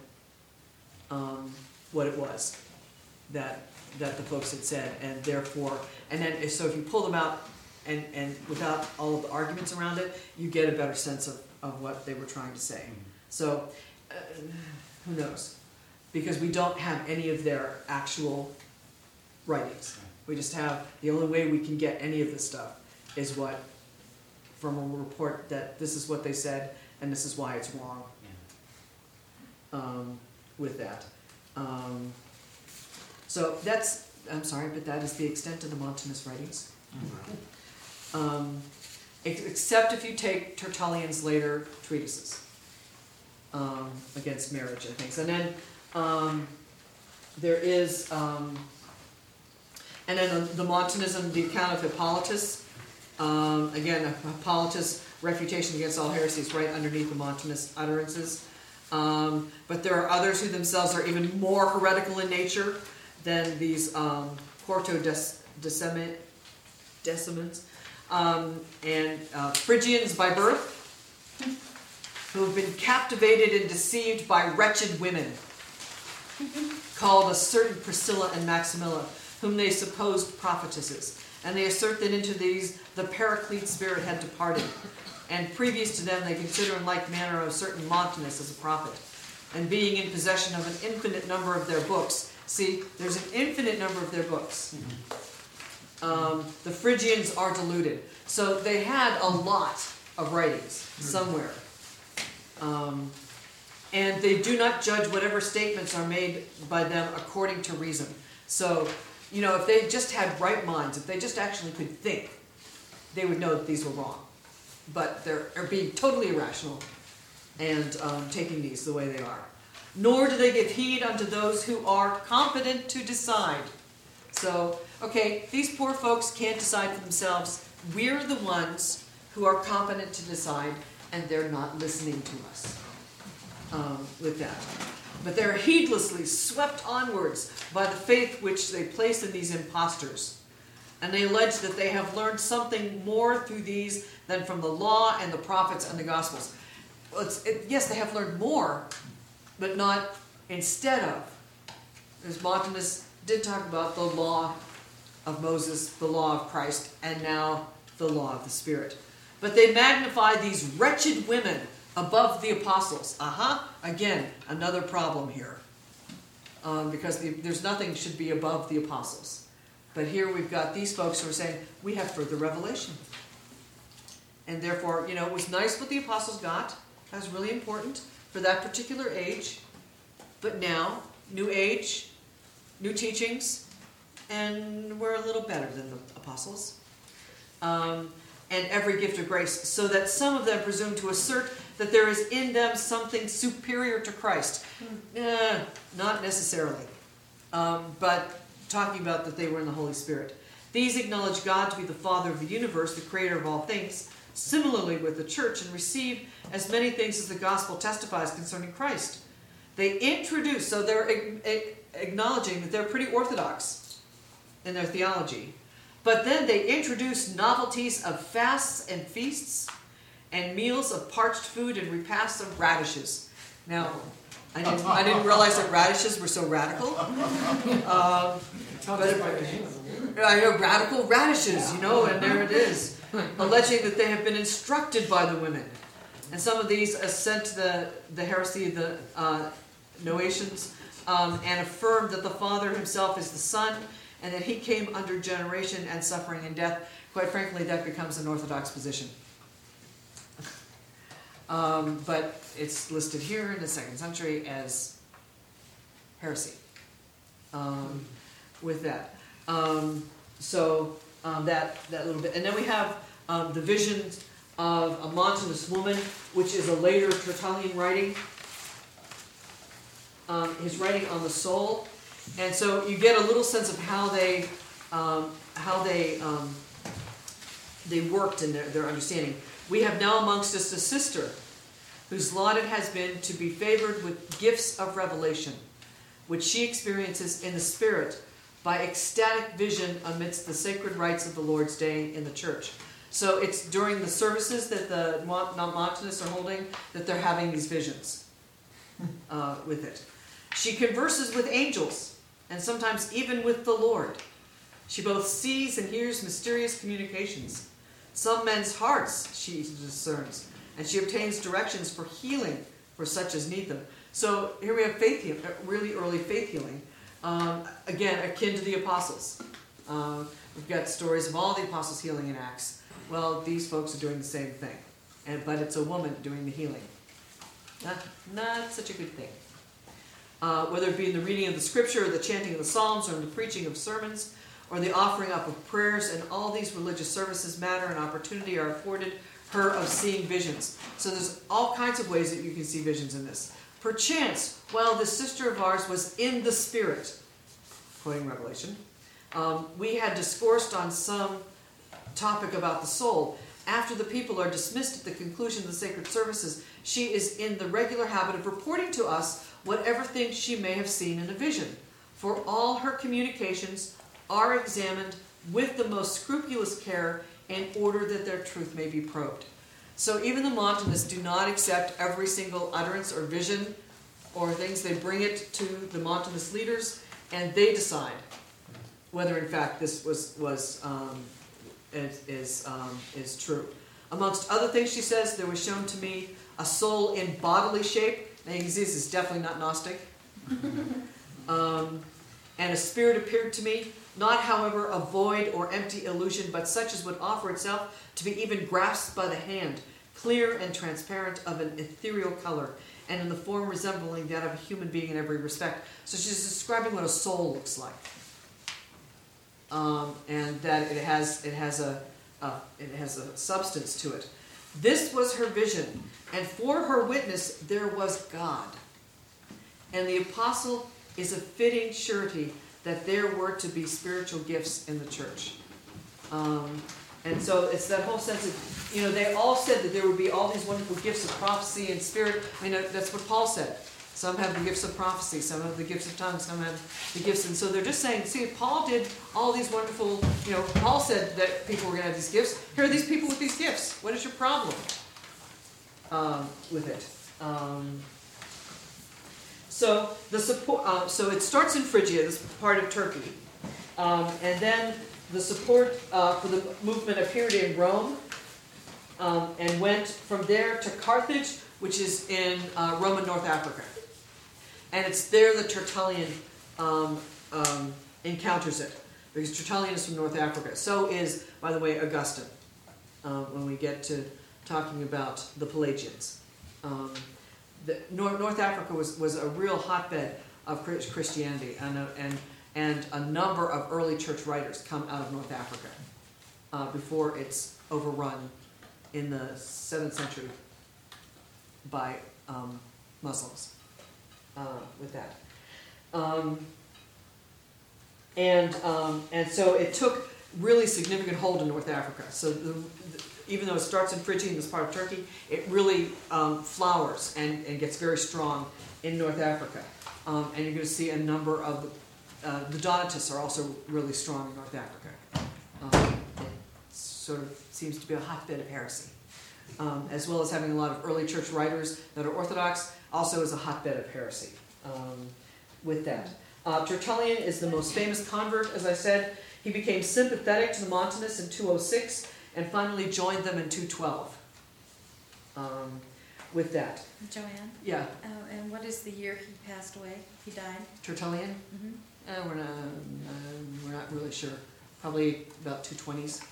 um, what it was that that the folks had said, and therefore, and then so if you pull them out and, and without all of the arguments around it, you get a better sense of, of what they were trying to say. So, uh, who knows? Because we don't have any of their actual writings. We just have, the only way we can get any of this stuff is what, from a report that this is what they said and this is why it's wrong. Yeah. Um, with that. Um, so that's, I'm sorry, but that is the extent of the Montanist writings. Mm-hmm. Um, ex- except if you take Tertullian's later treatises um, against marriage and things. And then um, there is, um, and then the, the Montanism, the account of Hippolytus. Um, again, Hippolytus' refutation against all heresies right underneath the Montanist utterances. Um, but there are others who themselves are even more heretical in nature than these um, Quarto Decimans, um, and uh, Phrygians by birth. who have been captivated and deceived by wretched women, called a certain Priscilla and Maximilla, whom they supposed prophetesses. And they assert that into these the Paraclete spirit had departed. And previous to them they consider in like manner a certain Montanus as a prophet. And being in possession of an infinite number of their books. See, there's an infinite number of their books. Um, the Phrygians are deluded. So they had a lot of writings somewhere. Um, and they do not judge whatever statements are made by them according to reason. So, you know, if they just had right minds, if they just actually could think, they would know that these were wrong. But they're, they're being totally irrational and um, taking these the way they are. Nor do they give heed unto those who are competent to decide. So, okay, these poor folks can't decide for themselves. We're the ones who are competent to decide, and they're not listening to us um, with that. But they're heedlessly swept onwards by the faith which they place in these impostors. And they allege that they have learned something more through these than from the law and the prophets and the Gospels. Well, it's, it, yes, they have learned more, but not instead of. As Montanus did talk about the law of Moses, the law of Christ, and now the law of the Spirit. But they magnify these wretched women above the apostles. Aha, uh-huh. Again, another problem here. Um, because the, there's nothing should be above the apostles. But here we've got these folks who are saying, we have further revelation. And therefore, you know, it was nice what the apostles got. That was really important for that particular age. But now, new age, new teachings, and we're a little better than the apostles. Um, and every gift of grace, so that some of them presume to assert that there is in them something superior to Christ. Eh, not necessarily. Um, but talking about that they were in the Holy Spirit. These acknowledge God to be the Father of the universe, the creator of all things, similarly with the church, and receive as many things as the gospel testifies concerning Christ. They introduce, so they're acknowledging that they're pretty orthodox in their theology. But then they introduce novelties of fasts and feasts and meals of parched food and repasts of radishes. Now, I didn't, I didn't realize that radishes were so radical. Um, Tell but us by the name of them. I know, radical radishes, you know, and there it is. Alleging that they have been instructed by the women. And some of these assent to the, the heresy of the uh, Noatians um, and affirm that the Father himself is the Son and that he came under generation and suffering and death. Quite frankly, that becomes an orthodox position. um, but it's listed here in the second century as heresy um, with that. Um, so um, that, that little bit. And then we have um, the visions of a Montanus woman, which is a later Tertullian writing. Um, his writing on the soul. And so you get a little sense of how they um, how they um, they worked in their, their understanding. We have now amongst us a sister whose lot it has been to be favored with gifts of revelation, which she experiences in the Spirit by ecstatic vision amidst the sacred rites of the Lord's Day in the church. So it's during the services that the Montanists are holding that they're having these visions uh, with it. She converses with angels, and sometimes even with the Lord. She both sees and hears mysterious communications. Some men's hearts she discerns, and she obtains directions for healing for such as need them. So here we have faith healing, really early faith healing. Um, again, akin to the apostles. Uh, we've got stories of all the apostles healing in Acts. Well, these folks are doing the same thing, and but it's a woman doing the healing. Not, not such a good thing. Uh, whether it be in the reading of the scripture, or the chanting of the psalms, or in the preaching of sermons, or the offering up of prayers, and all these religious services matter and opportunity are afforded her of seeing visions. So there's all kinds of ways that you can see visions in this. Perchance, while this sister of ours was in the Spirit, quoting Revelation, um, we had discoursed on some topic about the soul. After the people are dismissed at the conclusion of the sacred services, she is in the regular habit of reporting to us whatever things she may have seen in a vision. For all her communications are examined with the most scrupulous care in order that their truth may be probed. So even the Montanists do not accept every single utterance or vision or things. They bring it to the Montanist leaders, and they decide whether in fact this was, was um, is, is, um, is true. Amongst other things, she says, there was shown to me a soul in bodily shape. Now you can see this is definitely not Gnostic. um, and a spirit appeared to me, not however a void or empty illusion, but such as would offer itself to be even grasped by the hand, clear and transparent, of an ethereal color, and in the form resembling that of a human being in every respect. So she's describing what a soul looks like. Um, and that it has it has a uh, it has a substance to it. This was her vision, and for her witness there was God. And the apostle is a fitting surety that there were to be spiritual gifts in the church. Um, and so it's that whole sense of, you know, they all said that there would be all these wonderful gifts of prophecy and spirit. I mean, that's what Paul said. Some have the gifts of prophecy, some have the gifts of tongues, some have the gifts. And so they're just saying, see, Paul did all these wonderful, you know, Paul said that people were going to have these gifts. Here are these people with these gifts. What is your problem um, with it? Um, so the support. Uh, so it starts in Phrygia, this part of Turkey, um, and then the support uh, for the movement appeared in Rome, um, and went from there to Carthage, which is in uh, Roman North Africa. And it's there that Tertullian um, um, encounters it, because Tertullian is from North Africa. So is, by the way, Augustine, uh, when we get to talking about the Pelagians. Um, the, North, North Africa was, was a real hotbed of Christianity, and a, and, and a number of early church writers come out of North Africa uh, before it's overrun in the seventh century by um, Muslims uh, with that. Um, and, um, and so it took really significant hold in North Africa. So the, the, even though it starts in Phrygia, in this part of Turkey, it really um, flowers and, and gets very strong in North Africa. Um, and you're going to see a number of the, uh, the Donatists are also really strong in North Africa. Um, it sort of seems to be a hotbed of heresy. Um, as well as having a lot of early church writers that are Orthodox, also is a hotbed of heresy um, with that. Uh, Tertullian is the most famous convert, as I said. He became sympathetic to the Montanists in two oh six and finally joined them in two twelve um, with that. Joanne? Yeah, Oh, and what is the year he passed away? He died? Tertullian? Mm-hmm. Uh, we're, not, uh, we're not really sure. Probably about two twenties.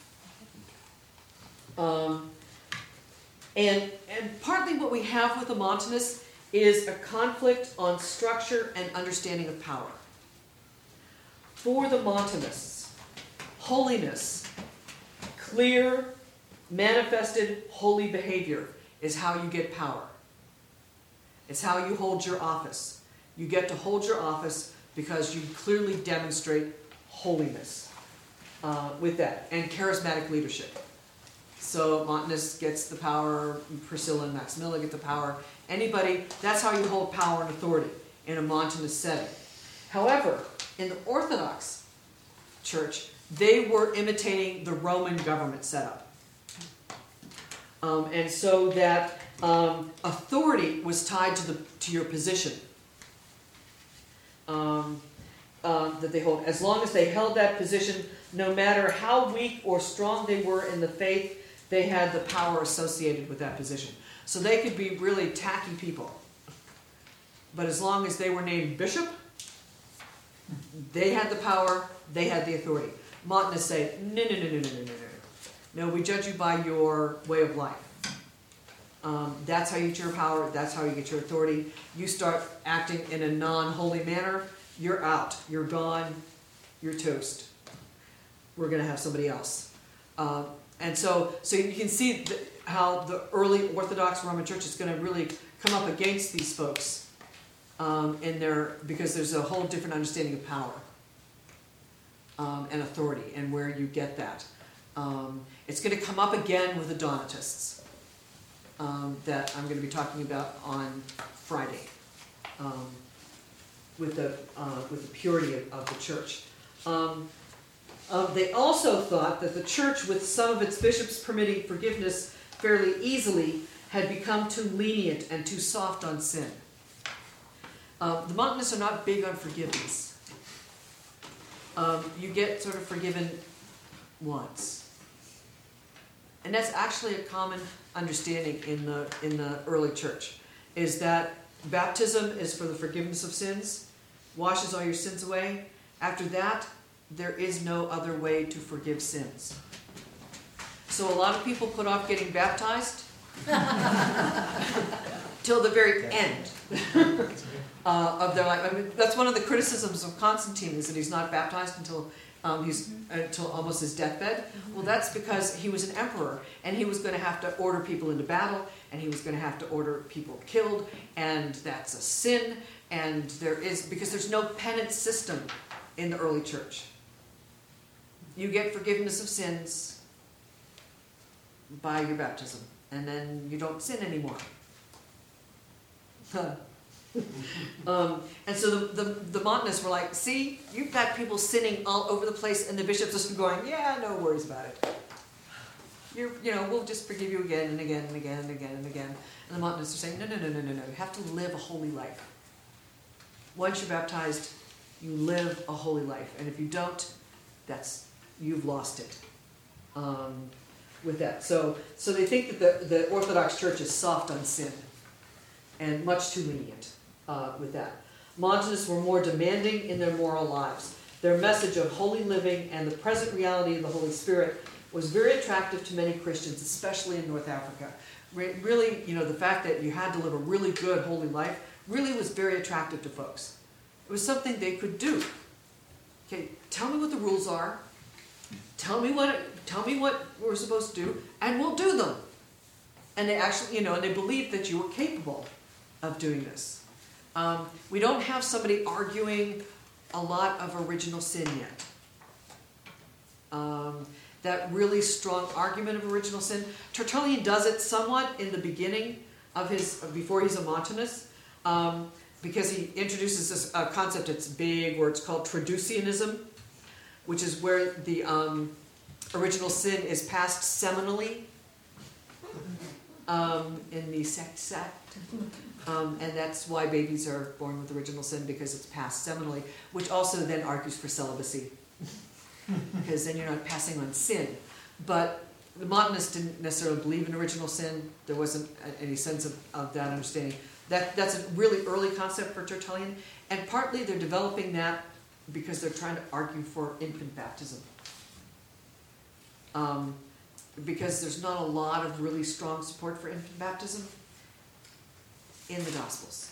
Um, And, and partly what we have with the Montanists is a conflict on structure and understanding of power. For the Montanists, holiness, clear, manifested holy behavior is how you get power. It's how you hold your office. You get to hold your office because you clearly demonstrate holiness uh, with that, and charismatic leadership. So Montanus gets the power, Priscilla and Maximilla get the power. Anybody, that's how you hold power and authority in a Montanist setting. However, in the Orthodox Church, they were imitating the Roman government setup. Um, and so that um, authority was tied to, the, to your position um, uh, that they hold. As long as they held that position, no matter how weak or strong they were in the faith, they had the power associated with that position. So they could be really tacky people. But as long as they were named bishop, they had the power, they had the authority. Montanists say, no, no, no, no, no, no, no, no. No, we judge you by your way of life. Um, that's how you get your power, that's how you get your authority. You start acting in a non-holy manner, you're out, you're gone, you're toast. We're going to have somebody else. Uh, And so, so you can see the, how the early Orthodox Roman Church is going to really come up against these folks um, in their, because there's a whole different understanding of power um, and authority and where you get that. Um, it's going to come up again with the Donatists um, that I'm going to be talking about on Friday um, with the uh, with the purity of, of the church. Um, Uh, they also thought that the church, with some of its bishops permitting forgiveness fairly easily had become too lenient and too soft on sin. Uh, the Montanists are not big on forgiveness. Um, you get sort of forgiven once. And that's actually a common understanding in the in the early church, is that baptism is for the forgiveness of sins, washes all your sins away. After that, there is no other way to forgive sins. So a lot of people put off getting baptized till the very end uh, of their life. I mean, that's one of the criticisms of Constantine, is that he's not baptized until um, he's until almost his deathbed. Well, that's because he was an emperor, and he was going to have to order people into battle, and he was going to have to order people killed, and that's a sin. And there is, because there's no penance system in the early church. You get forgiveness of sins by your baptism, and then you don't sin anymore. um, and so the, the, the Montanists were like, see, you've got people sinning all over the place, and the bishops are going, yeah, no worries about it. You're, you know, we'll just forgive you again and again and again and again and again. And the Montanists are saying, no, no, no, no, no, no. You have to live a holy life. Once you're baptized, you live a holy life. And if you don't, that's, you've lost it. Um, with that. So, so they think that the, the Orthodox Church is soft on sin and much too lenient uh, with that. Montanists were more demanding in their moral lives. Their message of holy living and the present reality of the Holy Spirit was very attractive to many Christians, especially in North Africa. Re- really, you know, the fact that you had to live a really good holy life really was very attractive to folks. It was something they could do. Okay, tell me what the rules are. Tell me what tell me what we're supposed to do, and we'll do them. And they actually, you know, and they believed that you were capable of doing this. Um, we don't have somebody arguing a lot of original sin yet. Um, that really strong argument of original sin. Tertullian does it somewhat in the beginning of his, before he's a Montanist, um, because he introduces this uh, concept that's big, where it's called traducianism, which is where the um, original sin is passed seminally um, in the sex sect. Um, and that's why babies are born with original sin, because it's passed seminally, which also then argues for celibacy, because then you're not passing on sin. But the Montanists didn't necessarily believe in original sin. There wasn't any sense of, of that understanding. That, that's a really early concept for Tertullian, and partly they're developing that because they're trying to argue for infant baptism. Um, because there's not a lot of really strong support for infant baptism in the Gospels.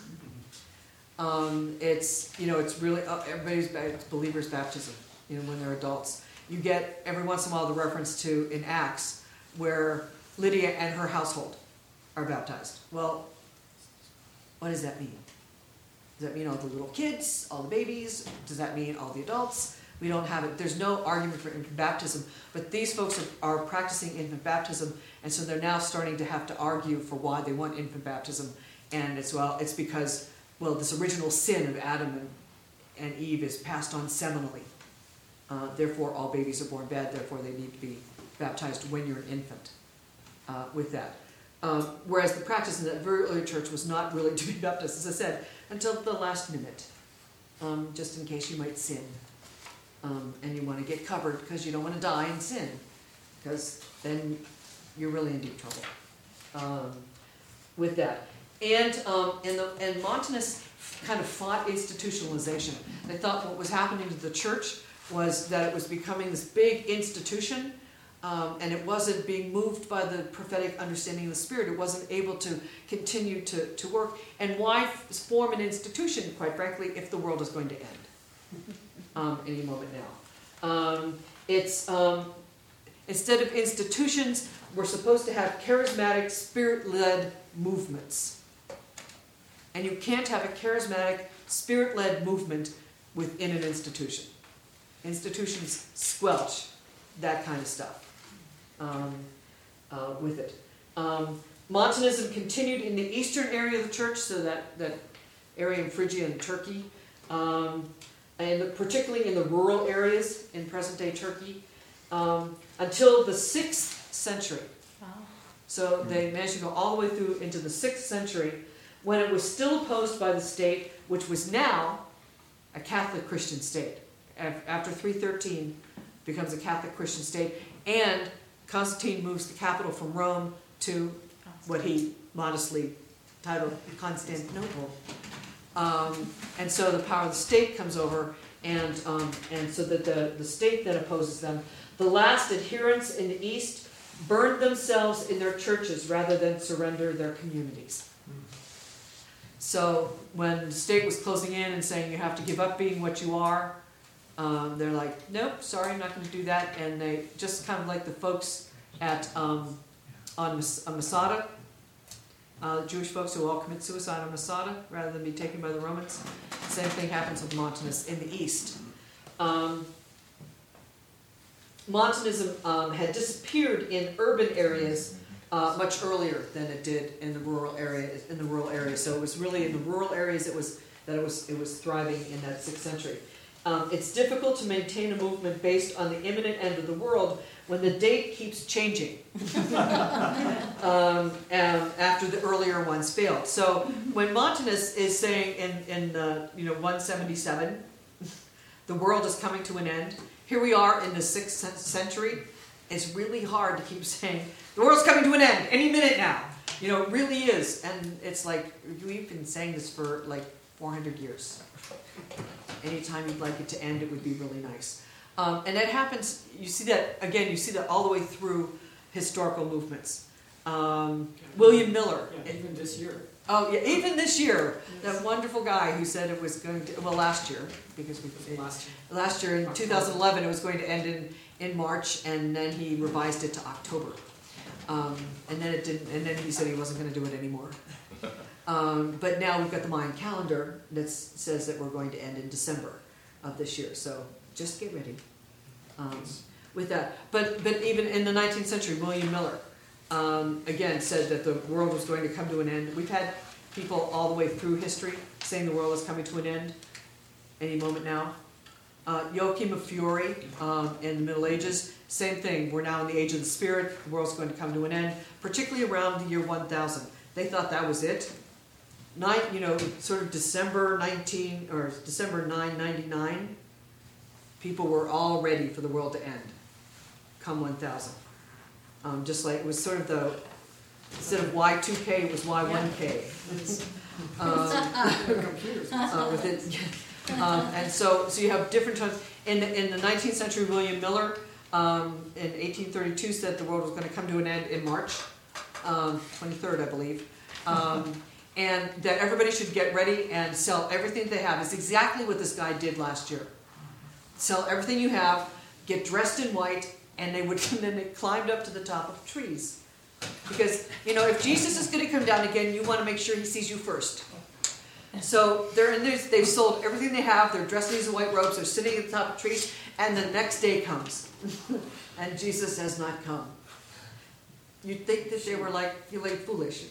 um, it's, you know, it's really, uh, everybody's it's believers' baptism, you know, when they're adults. You get every once in a while the reference to, in Acts, where Lydia and her household are baptized. Well, what does that mean? Does that mean all the little kids, all the babies? Does that mean all the adults? We don't have it. There's no argument for infant baptism, but these folks are, are practicing infant baptism, and so they're now starting to have to argue for why they want infant baptism. And it's, well, it's because, well, this original sin of Adam and, and Eve is passed on seminally. Uh, therefore, all babies are born bad. Therefore, they need to be baptized when you're an infant uh, with that. Um, whereas the practice in that very early church was not really to be baptized, as I said, until the last minute, um, just in case you might sin. Um, and you want to get covered because you don't want to die in sin, because then you're really in deep trouble um, with that. And um, and, the, and Montanists kind of fought institutionalization. They thought what was happening to the church was that it was becoming this big institution, um, and it wasn't being moved by the prophetic understanding of the Spirit. It wasn't able to continue to, to work. And why form an institution, quite frankly, if the world is going to end? Um, any moment now. Um, it's um, instead of institutions, we're supposed to have charismatic, spirit-led movements. And you can't have a charismatic, spirit-led movement within an institution. Institutions squelch that kind of stuff um, uh, with it. Um, Montanism continued in the eastern area of the church, so that, that area in Phrygia and Turkey, um, and particularly in the rural areas in present-day Turkey, um, until the sixth century. Wow. So they managed to go all the way through into the sixth century, when it was still opposed by the state, which was now a Catholic Christian state. Af- After three thirteen, becomes a Catholic Christian state, and Constantine moves the capital from Rome to what he modestly titled Constantinople. Um, and so the power of the state comes over, and um, and so that the, the state then opposes them. The last adherents in the East burned themselves in their churches rather than surrender their communities. So when the state was closing in and saying you have to give up being what you are, um, they're like, nope, sorry, I'm not going to do that. And they just kind of like the folks at um, on, Mas- on Masada, uh, Jewish folks who all commit suicide on Masada rather than be taken by the Romans. Same thing happens with Montanus in the East. Um, Montanism um, had disappeared in urban areas uh, much earlier than it did in the rural areas. In the rural areas, so it was really in the rural areas it was that it was it was thriving in that sixth century. Um, it's difficult to maintain a movement based on the imminent end of the world when the date keeps changing um, um, after the earlier ones failed. So when Montanus is saying in in uh, you know one seventy-seven, the world is coming to an end. Here we are in the sixth century. It's really hard to keep saying, the world's coming to an end any minute now. You know, it really is. And it's like, we've been saying this for like four hundred years. Anytime you'd like it to end, it would be really nice. Um, and that happens, you see that, again, you see that all the way through historical movements. Um, William Miller. Yeah, even this year. Oh, yeah, even this year, that wonderful guy who said it was going to, well, last year, because we, it, Last year. last year in two thousand eleven, it was going to end in, in March, and then he revised it to October. Um, and then it didn't, and then he said he wasn't going to do it anymore. Um, but now we've got the Mayan calendar that says that we're going to end in December of this year, so just get ready um, with that. But, but even in the nineteenth century, William Miller, Um, again, said that the world was going to come to an end. We've had people all the way through history saying the world is coming to an end any moment now. Uh, Joachim of Fiore um, in the Middle Ages, same thing. We're now in the age of the Spirit. The world's going to come to an end, particularly around the year one thousand. They thought that was it. Nine, you know, sort of December nineteen or December nine ninety-nine. People were all ready for the world to end. Come one thousand. Um, just like it was sort of the, instead of Y two K, it was Y one K. um, uh, with it. um, and so, so you have different times. In the, in the nineteenth century, William Miller um, in eighteen thirty-two said the world was going to come to an end in March, um, twenty-third, I believe. Um, and that everybody should get ready and sell everything they have. It's exactly what this guy did last year. Sell everything you have, get dressed in white, and they would, and then they climbed up to the top of trees. Because, you know, if Jesus is going to come down again, you want to make sure he sees you first. So they're in this, they've sold everything they have, they're dressed in these white robes, they're sitting at the top of trees, and the next day comes. And Jesus has not come. You'd think that they were like feeling foolish.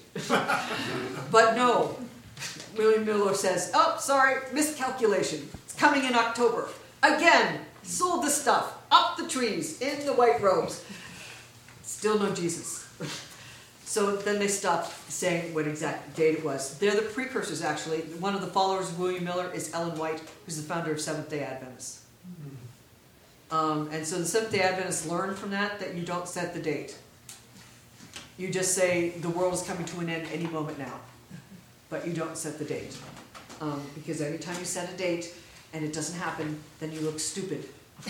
But no. William Miller says, oh, sorry, miscalculation. It's coming in October. Again, sold the stuff. Up the trees, in the white robes. Still no Jesus. So then they stopped saying what exact date it was. They're the precursors, actually. One of the followers of William Miller is Ellen White, who's the founder of Seventh-day Adventists. Um, and so the Seventh-day Adventists learned from that that you don't set the date. You just say the world is coming to an end any moment now. But you don't set the date. Um, because every time you set a date and it doesn't happen, then you look stupid.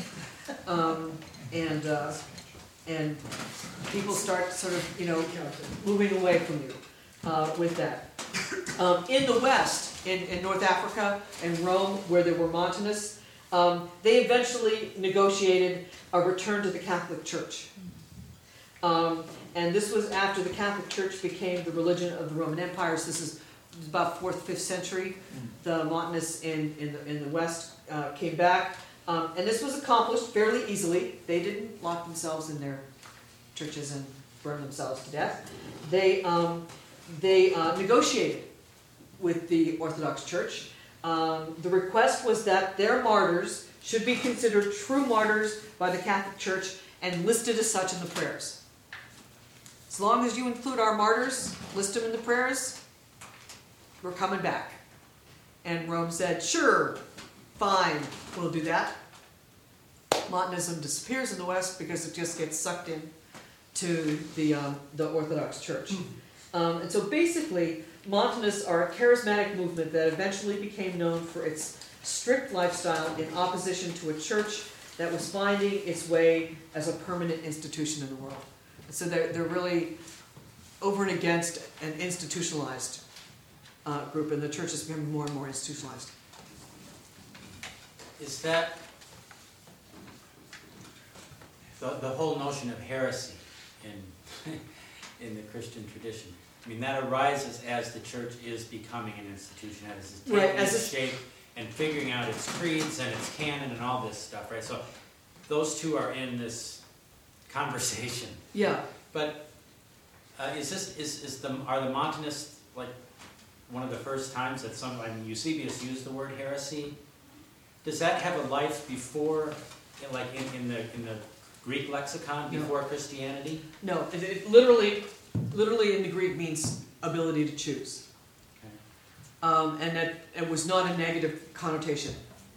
Um, and uh, and people start sort of, you know, moving away from you uh, with that. Um, in the West, in, in North Africa and Rome, where there were Montanists, um, they eventually negotiated a return to the Catholic Church. Um, and this was after the Catholic Church became the religion of the Roman Empire. So this is about fourth, fifth century. The Montanists in, in, the, in the West uh, came back. Um, and this was accomplished fairly easily. They didn't lock themselves in their churches and burn themselves to death. They, um, they uh, negotiated with the Orthodox Church. Um, the request was that their martyrs should be considered true martyrs by the Catholic Church and listed as such in the prayers. as long as you include our martyrs, list them in the prayers, we're coming back. And Rome said, sure, fine, we'll do that. Montanism disappears in the West because it just gets sucked in to the, um, the Orthodox Church. Um, and so basically, Montanists are a charismatic movement that eventually became known for its strict lifestyle in opposition to a church that was finding its way as a permanent institution in the world. So they're, they're really over and against an institutionalized uh, group, and the church is becoming more and more institutionalized. Is that the, the whole notion of heresy in, in the Christian tradition? I mean, that arises as the church is becoming an institution, as it's Right, taking as its it's- shape and figuring out its creeds and its canon and all this stuff, right? So those two are in this conversation. Yeah. But uh, is this is, is the are the Montanists like one of the first times that some, I mean, Eusebius used the word heresy? Does that have a life before, like in, in the in the Greek lexicon, No. before Christianity? No, it, it literally, literally in the Greek means ability to choose. Okay. Um, and that it was not a negative connotation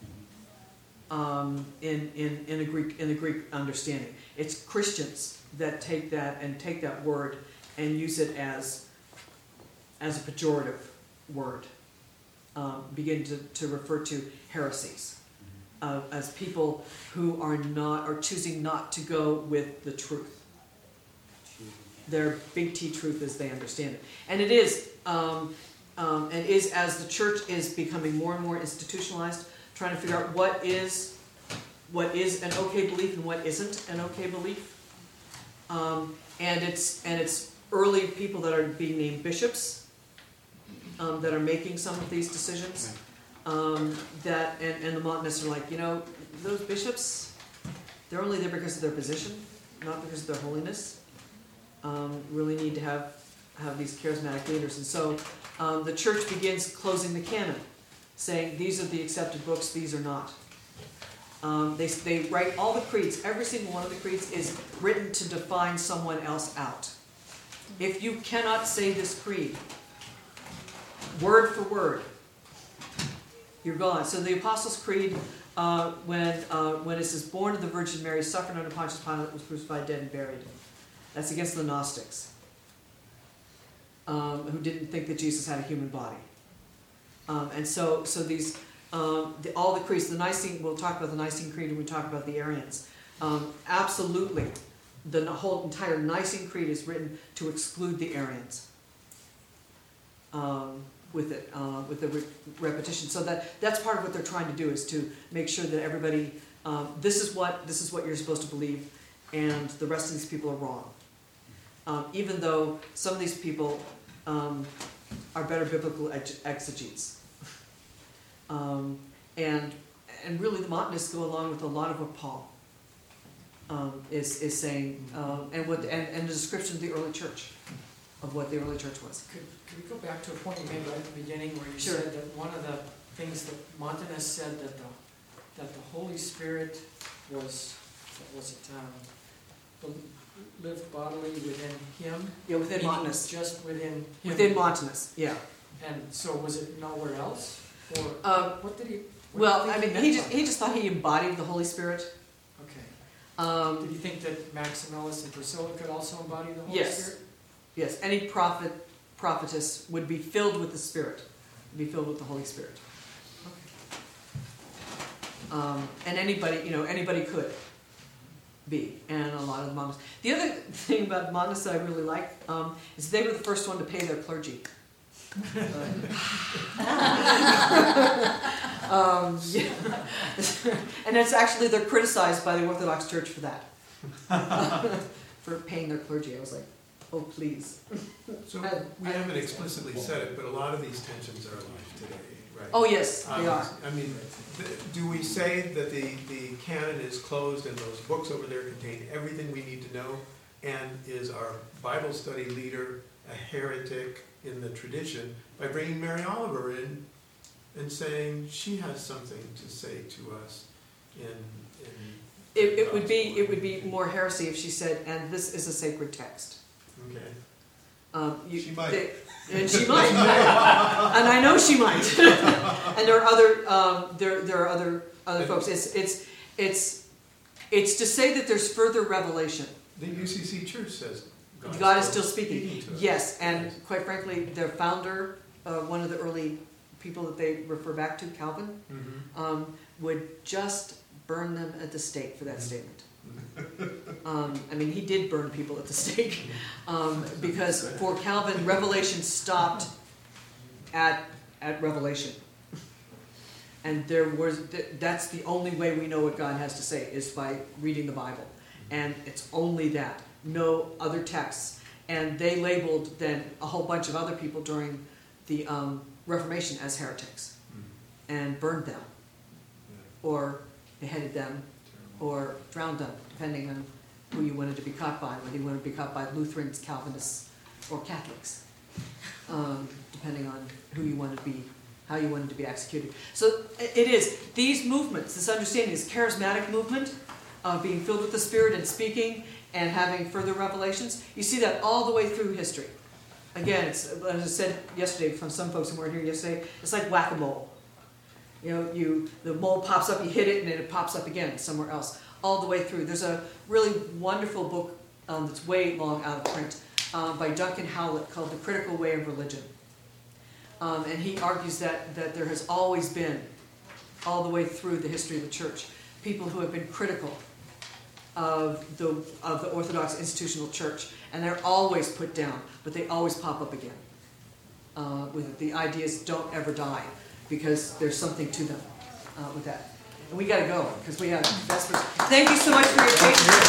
um, in, in, in, a Greek, in the Greek understanding. It's Christians that take that and take that word and use it as, as a pejorative word, um, begin to, to refer to heresies, uh, as people who are not, are choosing not to go with the truth. Their big T truth as they understand it. And it is, um, um, and is as the church is becoming more and more institutionalized, trying to figure out what is, what is an okay belief and what isn't an okay belief. Um, and it's and it's early people that are being named bishops um, that are making some of these decisions. Um, that and, and the Montanists are like, you know, those bishops, they're only there because of their position, not because of their holiness. Um, really need to have have these charismatic leaders, and so um, the church begins closing the canon, saying these are the accepted books, these are not. Um, they they write all the creeds. Every single one of the creeds is written to define someone else out. If you cannot say this creed, word for word, you're gone. So the Apostles' Creed, uh, when uh, when it says, "Born of the Virgin Mary, suffered under Pontius Pilate, was crucified, dead, and buried." That's against the Gnostics, um, who didn't think that Jesus had a human body. Um, and so, so these, um, the, all the creeds, the Nicene, we'll talk about the Nicene Creed when we talk about the Arians. Um, absolutely, the whole entire Nicene Creed is written to exclude the Arians um, with it, uh, with the re repetition. So that that's part of what they're trying to do, is to make sure that everybody, um, this is what this is what you're supposed to believe, and the rest of these people are wrong. Um, even though some of these people um, are better biblical exegetes. um, and and really the Montanists go along with a lot of what Paul um, is, is saying, um, and, what, and, and the description of the early church, of what the early church was. Could, could we go back to a point you made right at the beginning where you Sure. said that one of the things that Montanists said that the, that the Holy Spirit was, what was it, um, the, lived bodily within him? Yeah, within Meaning Montanists. Just within him? Within Montanists, yeah. And so was it nowhere else? Or Um, what did he? what well, did I he mean, meant he by just that? he just thought he embodied the Holy Spirit. Okay. Um, Did you think that Maximillus and Priscilla could also embody the Holy Yes. Spirit? yes, any prophet, prophetess would be filled with the Spirit, be filled with the Holy Spirit. Okay. Um, and anybody, you know, anybody could be, and a lot of the Montanists. The other thing about Montanists that I really like um, is they were the first one to pay their clergy. um, yeah. And it's actually, they're criticized by the Orthodox Church for that, for paying their clergy. I was like, oh please. So we haven't explicitly said it, but a lot of these tensions are alive today, right? Oh yes, they Um, are. I mean, th- do we say that the, the canon is closed and those books over there contain everything we need to know? And is our Bible study leader a heretic in the tradition by bringing Mary Oliver in and saying she has something to say to us in, in It, it would be it would be more heresy if she said, and this is a sacred text. Okay. Um, you- She might. they- And she might, and I know she might. And there are other, um, there, there are other, other folks. It's, it's, it's, it's to say that there's further revelation. The U C C Church says God, God is still speaking. to us. Yes, and quite frankly, their founder, uh, one of the early people that they refer back to, Calvin, Mhm. um, would just burn them at the stake for that statement. Um, I mean, he did burn people at the stake, um, because for Calvin, revelation stopped at at revelation, and there was that's the only way we know what God has to say is by reading the Bible, and it's only that, no other texts. And they labeled then a whole bunch of other people during the um, Reformation as heretics, and burned them, or beheaded them, or drowned them, depending on who you wanted to be caught by, whether you wanted to be caught by Lutherans, Calvinists, or Catholics, um, depending on who you wanted to be, how you wanted to be executed. So it is, these movements, this understanding, this charismatic movement of being filled with the Spirit and speaking and having further revelations, you see that all the way through history. Again, it's, as I said yesterday from some folks who weren't here yesterday, it's like whack-a-mole. You know, you the mole pops up, you hit it, and then it pops up again somewhere else, all the way through. There's a really wonderful book um, that's way long out of print uh, by Duncan Howlett called The Critical Way of Religion. Um, and he argues that, that there has always been, all the way through the history of the church, people who have been critical of the, of the Orthodox institutional church. And they're always put down, but they always pop up again. Uh, with the ideas don't ever die, because there's something to them uh, with that. And we gotta go, because we have Vespers. Thank you so much for your patience.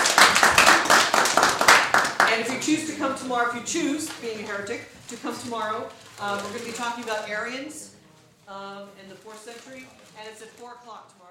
And if you choose to come tomorrow, if you choose, being a heretic, to come tomorrow, um, we're gonna be talking about Arians um, in the fourth century, and it's at four o'clock tomorrow.